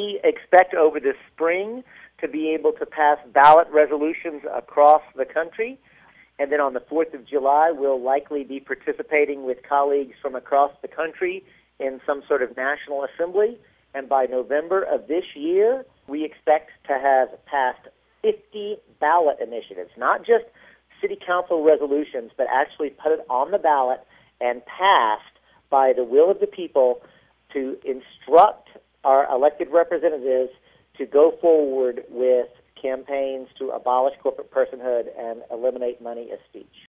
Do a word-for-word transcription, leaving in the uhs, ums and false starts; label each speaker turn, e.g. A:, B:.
A: we expect over the spring to be able to pass ballot resolutions across the country. And then on the fourth of July, we'll likely be participating with colleagues from across the country in some sort of national assembly. And by November of this year, we expect to have passed fifty ballot initiatives, not just city council resolutions, but actually put it on the ballot and passed by the will of the people to instruct our elected representatives to go forward with campaigns to abolish corporate personhood and eliminate money as speech.